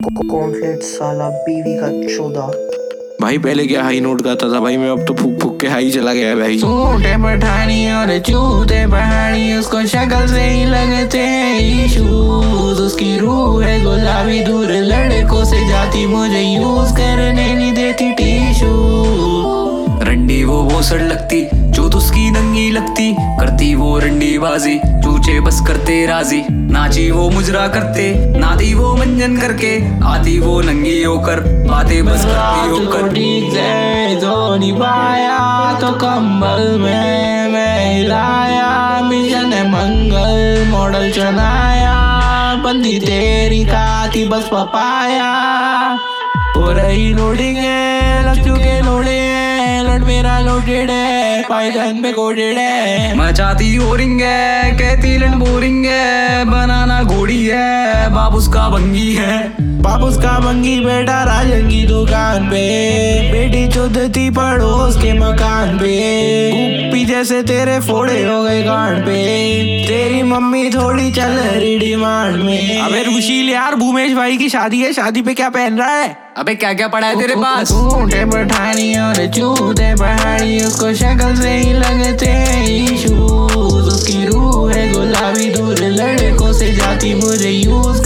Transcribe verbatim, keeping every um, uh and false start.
Cornflakes साला बीवी का चौदह। भाई पहले क्या हाई नोट गाता था भाई मैं, अब तो फूक फूक के हाई चला गया भाई। सूटे पठानी और चूते पहाड़ी, उसको शक्ल से ही लगते हैं इशूज। उसकी रूह है गुलाबी, दूर लड़कों से जाती, मुझे यूज करने नहीं देती टिशू। रंडी वो वो सड़ लगती जो उसकी नंगी लगती, करती वो रंडी बाजी, चूचे बस करते राजी। नाची वो मुजरा करते, नाती वो मंजन करके, आती वो नंगी होकर, बातें बस करती होकर। ठीक से जो निभाया तो कंबल में मैं हिलाया, मिशन है मंगल मॉडल चलाया, बंदी तेरी खाती बस पपाया। हो रही लोडिंग है, लग चुके लोड़े हैं, लड़ मेरा लोडेड है, पाइथन पे कोडेड है। मचाती हो रिंग है, कहती लन बोरिंग है, बनाना घोड़ी है, बाबूस का बंगी है। बाबूस का बंगी बेटा राजन की दुकान पे, बेटी चुदती पड़ोस के मकान पे, गुप्पी जैसे तेरे फोड़े हो गए कान पे, तेरी मम्मी थोड़ी चल रही डिमांड में। अबे रुशील यार, भूमेश भाई की शादी है, शादी पे क्या पहन रहा है? अबे क्या क्या पड़ा है तेरे पास? सूटे पठानी और चूते पहाड़ी, उसको शक्ल से ही लगते हैं इशूज। उसकी रूह है गुलाबी, दूर लड़कों से जाती, मुझे यूज